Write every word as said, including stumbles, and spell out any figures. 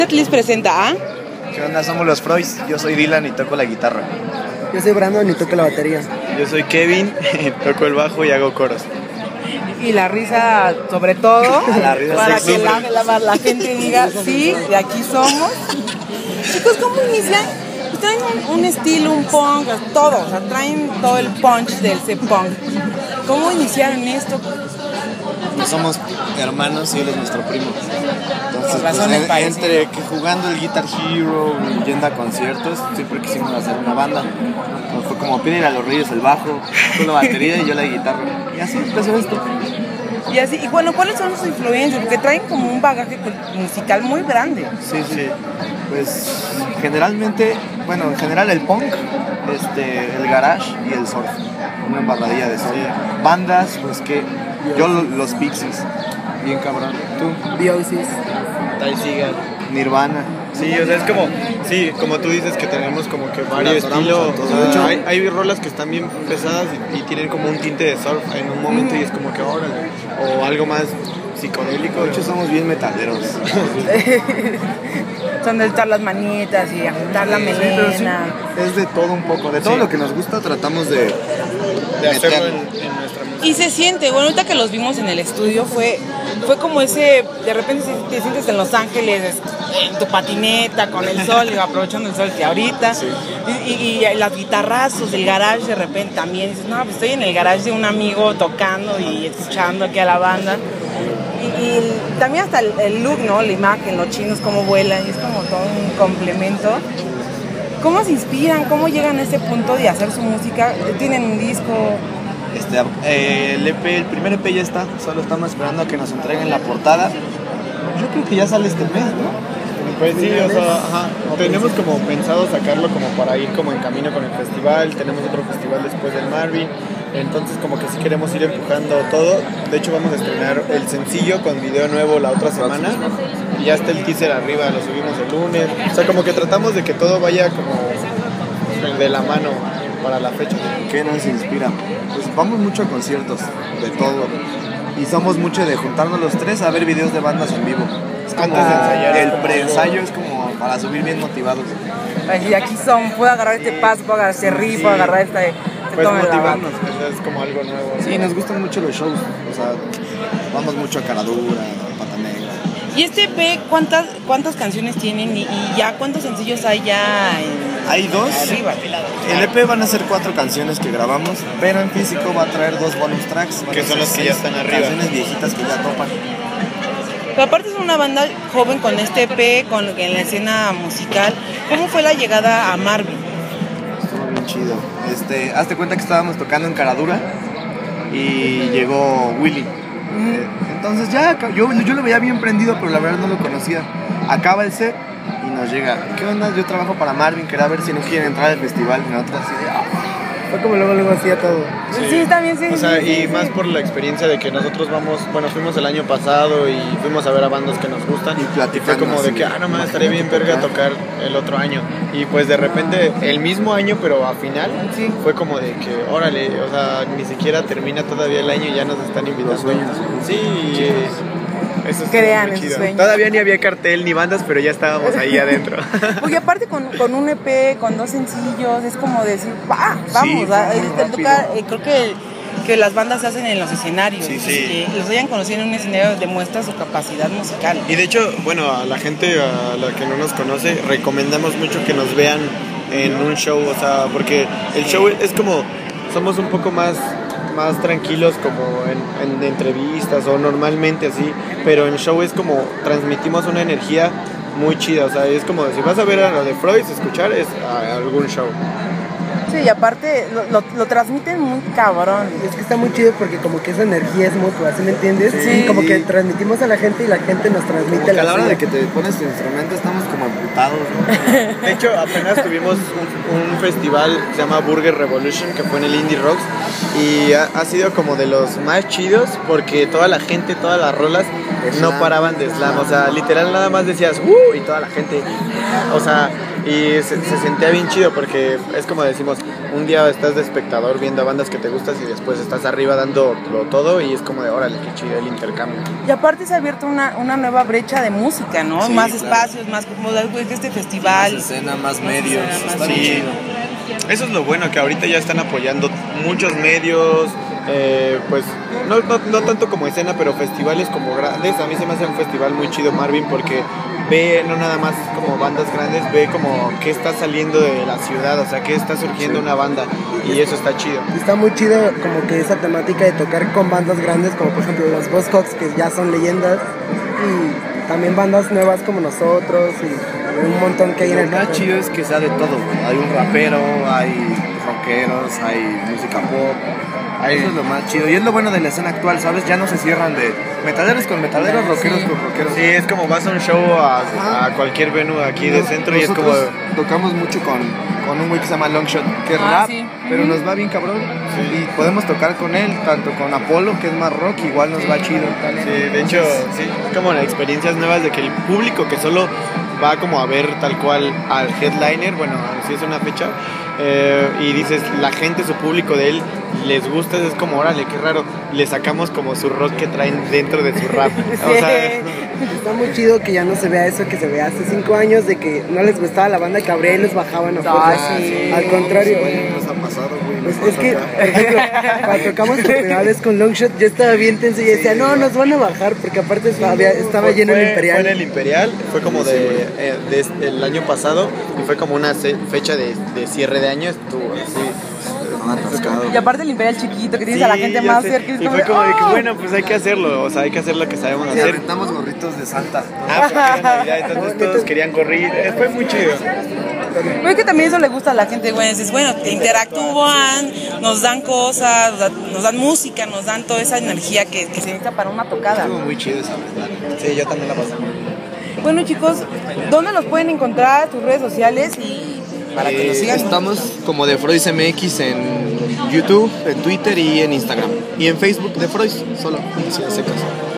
Les presenta a... ¿Qué onda? Somos los Froys. Yo soy Dylan y toco la guitarra. Yo soy Brandon y toco la batería. Yo soy Kevin, toco el bajo y hago coros. Y la risa sobre todo, la risa para sexy. que la, la, la gente diga, sí, de aquí somos. Chicos, ¿cómo inician? Pues traen un, un estilo, un punk, todo, o sea, traen todo el punch del C-punk. ¿Cómo iniciaron esto? Pues somos hermanos y él es nuestro primo. Entonces, pues, Razones en- parecidas. entre que jugando el Guitar Hero y yendo a conciertos, siempre quisimos hacer una banda. Entonces, fue como piden a los Reyes el bajo, tú la batería y yo la guitarra. Y así empezó esto. Y así, y bueno, ¿cuáles son sus influencias? Porque traen como un bagaje musical muy grande. Sí, sí. Pues generalmente, bueno, en general el punk, este, el garage y el surf. Una embarradilla de surf. Bandas, pues que yo lo- los Pixies, bien cabrón. Tú, B O Cs. Ty Segall. Nirvana. Sí, o sea, es como, sí, como tú dices que tenemos como que varios Las adoramos estilos. a todos. O sea, De hecho, hay, hay rolas que están bien pesadas y, y tienen como un tinte de surf en un momento y es como que órale. O algo más psicodélico. De hecho somos bien metaleros. Son de estar las manitas y agitar la Sí, pero sí, melena. es de todo un poco, de todo Sí. lo que nos gusta tratamos de, de hacerlo en, meterlo. en nuestra música. Y se siente, bueno, ahorita que los vimos en el estudio fue, fue como ese, de repente si te sientes en Los Ángeles, en tu patineta, con el sol, y aprovechando el sol que ahorita, y, y, y las guitarrazos del garage de repente también, dices, no, pues estoy en el garage de un amigo tocando y escuchando aquí a la banda. Y, y también hasta el, el look, ¿no? La imagen, los chinos cómo vuelan, y es como todo un complemento. ¿Cómo se inspiran? ¿Cómo llegan a ese punto de hacer su música? ¿Tienen un disco? Este, eh, el E P, el primer E P ya está, solo estamos esperando a que nos entreguen la portada. Yo creo que ya sale este mes, ¿no? Pues sí, o sea, ajá, tenemos como pensado sacarlo como para ir como en camino con el festival, tenemos otro festival después del Marvin, entonces como que sí queremos ir empujando todo. De hecho vamos a estrenar el sencillo con video nuevo la otra semana y ya está el teaser arriba, lo subimos el lunes, o sea como que tratamos de que todo vaya como de la mano para la fecha. ¿Qué nos inspira? Pues vamos mucho a conciertos, de todo. Y somos mucho de juntarnos los tres a ver videos de bandas en vivo. Es como Antes de ensayar. el preensayo es como para subir bien motivados. Y aquí son, puedo agarrar este paso, puedo agarrar este riff, puedo agarrar esta... este Pues tono de la banda. motivarnos, o sea, es como algo nuevo. Sí, nos gustan mucho los shows. O sea, vamos mucho a Caradura, a Pata Negra. ¿Y este E P cuántas, cuántas canciones tienen y, y ya cuántos sencillos hay ya en, Hay dos. arriba? El E P van a ser cuatro canciones que grabamos, pero en físico va a traer dos bonus tracks. Van Que a son ser las que ya seis están arriba. Canciones viejitas que ya topan. Pero aparte es una banda joven con este E P, con en la escena musical. ¿Cómo fue la llegada a Marvin? Estuvo bien chido. Este, hazte cuenta que estábamos tocando en Caradura y llegó Willy. Eh, entonces ya, yo, yo lo veía bien prendido, pero la verdad no lo conocía. Acaba el set y nos llega, ¿qué onda? Yo trabajo para Marvin, quería ver si no quieren entrar al festival. Y nosotros así de, "Ah". Fue como luego luego hacía todo. Sí, también sí. O sea, sí, sí, y más sí. por la experiencia de que nosotros vamos, bueno, fuimos el año pasado y fuimos a ver a bandas que nos gustan. Y platicando fue como de así, que, ah, no más, estaría bien imagínate verga tocar. tocar el otro año. Y pues de repente, el mismo año, pero a final, Sí. fue como de que, órale, o sea, ni siquiera termina todavía el año y ya nos están invitando. Los sueños. Sí, eh, eso es Crean muy en sus chido. sueños. Todavía ni había cartel ni bandas, pero ya estábamos ahí adentro. Porque aparte con, con un E P, con dos sencillos, es como decir, va, vamos, Sí, a- fue es- muy te rápido. toca, eh, creo que, que las bandas se hacen en los escenarios. Sí, sí. Que los hayan conocido en un escenario demuestra su capacidad musical. Y de hecho, bueno, a la gente a la que no nos conoce, recomendamos mucho que nos vean en un show, o sea, porque el show es como, somos un poco más, más tranquilos como en, en entrevistas o normalmente así, pero en show es como, transmitimos una energía muy chida, o sea, es como, si vas a ver a lo de Freud, escuchar es a algún show. Sí, y aparte lo, lo, lo transmiten muy cabrón. Y es que está muy chido porque como que esa energía es mutua, ¿sí me entiendes? Sí. Y como que transmitimos a la gente y la gente nos transmite Como que a la hora suya. de que te pones tu instrumento estamos como amputados, ¿no? De hecho, apenas tuvimos un, un festival que se llama Burger Revolution, que fue en el Indie Rocks, y ha, ha sido como de los más chidos porque toda la gente, todas las rolas no Slam. paraban de slam, o sea, literal nada más decías ¡uh! Y toda la gente, o sea, Y se, se sentía bien chido porque es como decimos, un día estás de espectador viendo a bandas que te gustas y después estás arriba dando todo y es como de órale, qué chido el intercambio. Y aparte se ha abierto una, una nueva brecha de música, ¿no? Sí, más claro. espacios, más como este festival. Más escena, más medios. escena, más Está bien Sí. chido. Eso es lo bueno, que ahorita ya están apoyando muchos medios, eh, pues no, no, no tanto como escena, pero festivales como grandes. A mí se me hace un festival muy chido, Marvin, porque ve no nada más como bandas grandes, ve como qué está saliendo de la ciudad, o sea, qué está surgiendo una banda, y eso está chido. Está muy chido como que esa temática de tocar con bandas grandes como por ejemplo los Buzzcocks, que ya son leyendas, y también bandas nuevas como nosotros y un montón que hay en Lo el más campo. chido es que sea de todo, güey. Hay un rapero, hay rockeros, hay música pop. Eso es lo más chido. Y es lo bueno de la escena actual, ¿sabes? Ya no se cierran de metaleros con metaleros, rockeros Sí. con rockeros. Sí, es como vas a un show a, a cualquier venue aquí de Nos- centro y es como... nosotros tocamos mucho con, con un güey que se llama Longshot, que es Ah, rap, sí. pero Ujú. nos va bien cabrón. Y podemos tocar con él, tanto con Apolo, que es más rock, igual nos va chido. Sí, de hecho, sí, es como las experiencias nuevas de que el público que solo va como a ver tal cual al headliner, bueno, si es una fecha, eh, y dices, la gente, su público de él, les gusta, es como, órale, qué raro, le sacamos como su rock que traen dentro de su rap. O sea, Está muy chido que ya no se vea eso que se veía hace cinco años de que no les gustaba la banda que abría y los bajaban a Ah, fuerza. sí. Al contrario. Nos ha pasado, güey. Pues nos es que, pasa por ejemplo, cuando tocamos por primera vez con Longshot, yo estaba bien tenso y decía, no, nos van a bajar, porque aparte estaba, estaba fue- lleno el fue- Imperial. Fue en el Imperial, fue como de, eh, de este- el año pasado y fue como una se- fecha de, de cierre de año, estuvo así. Ah, atascado. Y aparte el Imperial chiquito, que tienes Sí, a la gente ya más sé. cerca. es Y fue como de que, ¡oh! bueno, pues hay que hacerlo, o sea, hay que hacer lo que sabemos Y hacer. aventamos gorritos de Santa. Ah, porque era Navidad, entonces todos querían correr, eh, fue muy chido. Pero es que también eso le gusta a la gente, güey. Es bueno, te interactúan, nos dan cosas, nos dan, nos dan música, nos dan toda esa energía que, que se necesita para una tocada. Estuvo muy chido esa vez, la neta. Sí, yo también la pasé. Bueno, chicos, ¿dónde los pueden encontrar? Tus redes sociales y para que nos Eh, sigan. Estamos como de Freud M X en YouTube, en Twitter y en Instagram. Y en Facebook de Freud, solo, así de secas.